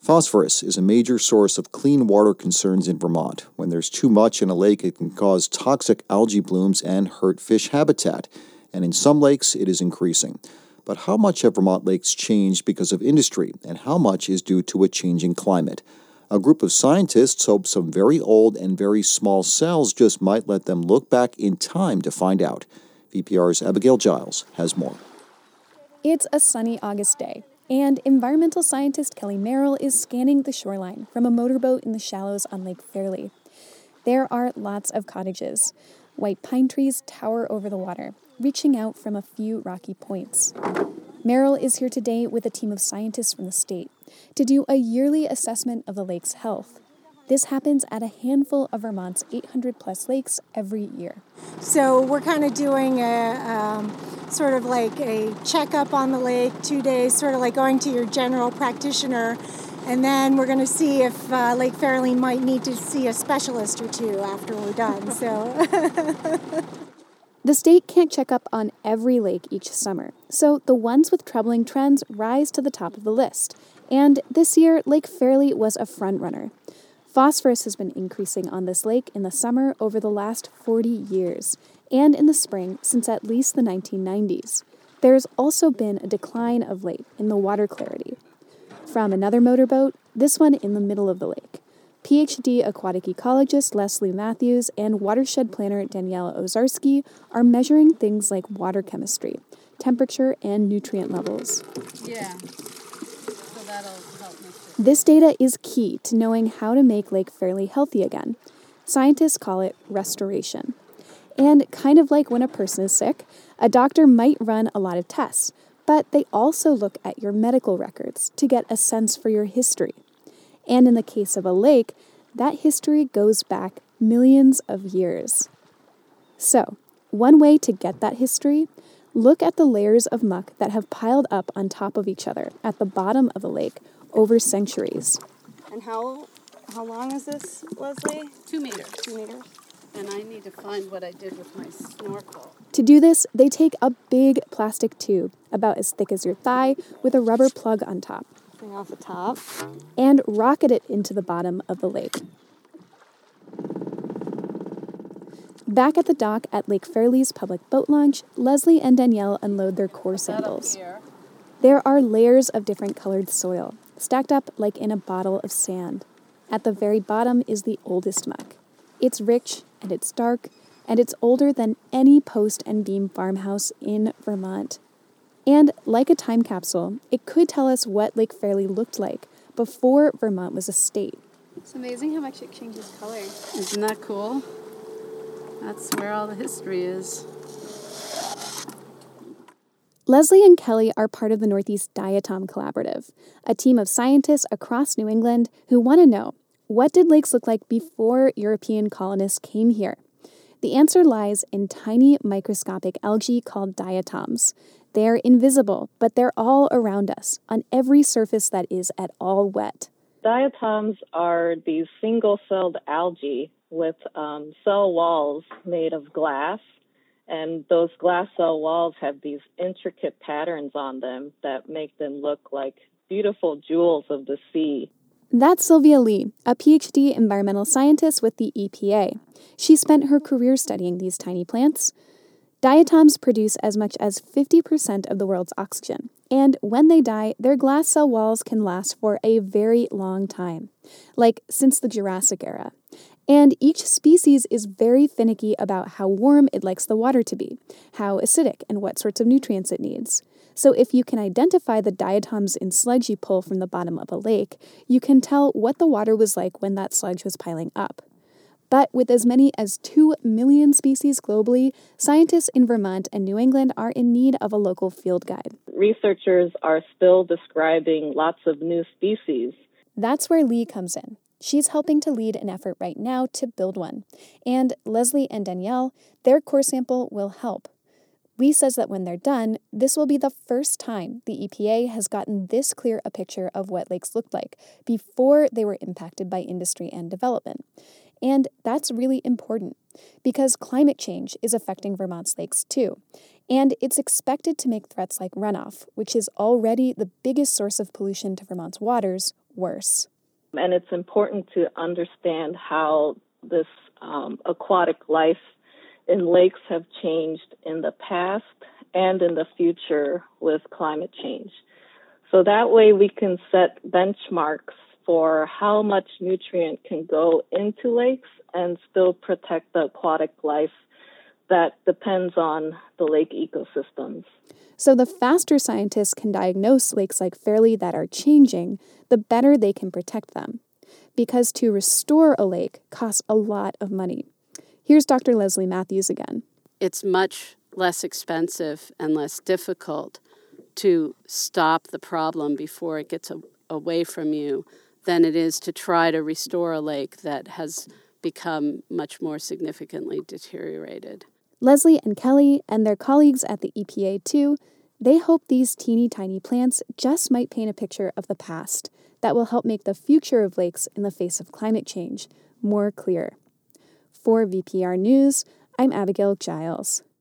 Phosphorus is a major source of clean water concerns in Vermont. When there's too much in a lake, it can cause toxic algae blooms and hurt fish habitat. And in some lakes, it is increasing. But how much have Vermont lakes changed because of industry, and how much is due to a changing climate? A group of scientists hope some very old and very small cells just might let them look back in time to find out. VPR's Abigail Giles has more. It's a sunny August day, and environmental scientist Kelly Merrill is scanning the shoreline from a motorboat in the shallows on Lake Fairley. There are lots of cottages. White pine trees tower over the water, reaching out from a few rocky points. Merrill is here today with a team of scientists from the state to do a yearly assessment of the lake's health. This happens at a handful of Vermont's 800-plus lakes every year. So we're kind of doing a sort of like a checkup on the lake, 2 days, sort of like going to your general practitioner. And then we're going to see if Lake Fairley might need to see a specialist or two after we're done. The state can't check up on every lake each summer, so the ones with troubling trends rise to the top of the list. And this year, Lake Fairley was a front-runner. Phosphorus has been increasing on this lake in the summer over the last 40 years, and in the spring since at least the 1990s. There's also been a decline of late in the water clarity. From another motorboat, this one in the middle of the lake, PhD aquatic ecologist Leslie Matthews and watershed planner Danielle Ozarski are measuring things like water chemistry, temperature, and nutrient levels. Yeah, so that'll help me. This data is key to knowing how to make Lake Fairley healthy again. Scientists call it restoration. And kind of like when a person is sick, a doctor might run a lot of tests, but they also look at your medical records to get a sense for your history. And in the case of a lake, that history goes back millions of years. So, one way to get that history, look at the layers of muck that have piled up on top of each other at the bottom of the lake over centuries. And how long is this, Leslie? 2 meters. 2 meters. And I need to find what I did with my snorkel. To do this, they take a big plastic tube, about as thick as your thigh, with a rubber plug on top. Bring off the top. And rocket it into the bottom of the lake. Back at the dock at Lake Fairley's public boat launch, Leslie and Danielle unload their core samples. There are layers of different colored soil, stacked up like in a bottle of sand. At the very bottom is the oldest muck. It's rich, and it's dark, and it's older than any post and beam farmhouse in Vermont. And like a time capsule, it could tell us what Lake Fairley looked like before Vermont was a state. It's amazing how much it changes color. Isn't that cool? That's where all the history is. Leslie and Kelly are part of the Northeast Diatom Collaborative, a team of scientists across New England who want to know, what did lakes look like before European colonists came here? The answer lies in tiny microscopic algae called diatoms. They're invisible, but they're all around us, on every surface that is at all wet. Diatoms are these single-celled algae with cell walls made of glass, and those glass cell walls have these intricate patterns on them that make them look like beautiful jewels of the sea. That's Sylvia Lee, a PhD environmental scientist with the EPA. She spent her career studying these tiny plants. Diatoms produce as much as 50% of the world's oxygen, and when they die, their glass cell walls can last for a very long time, like since the Jurassic era. And each species is very finicky about how warm it likes the water to be, how acidic, and what sorts of nutrients it needs. So if you can identify the diatoms in sludge you pull from the bottom of a lake, you can tell what the water was like when that sludge was piling up. But with as many as 2 million species globally, scientists in Vermont and New England are in need of a local field guide. Researchers are still describing lots of new species. That's where Lee comes in. She's helping to lead an effort right now to build one. And Leslie and Danielle, their core sample will help. Lee says that when they're done, this will be the first time the EPA has gotten this clear a picture of what lakes looked like before they were impacted by industry and development. And that's really important because climate change is affecting Vermont's lakes too. And it's expected to make threats like runoff, which is already the biggest source of pollution to Vermont's waters, worse. And it's important to understand how this aquatic life in lakes have changed in the past and in the future with climate change. So that way we can set benchmarks for how much nutrient can go into lakes and still protect the aquatic life that depends on the lake ecosystems. So the faster scientists can diagnose lakes like Fairleigh that are changing, the better they can protect them. Because to restore a lake costs a lot of money. Here's Dr. Leslie Matthews again. It's much less expensive and less difficult to stop the problem before it gets away from you than it is to try to restore a lake that has become much more significantly deteriorated. Leslie and Kelly and their colleagues at the EPA too, they hope these teeny tiny plants just might paint a picture of the past that will help make the future of lakes in the face of climate change more clear. For VPR News, I'm Abigail Giles.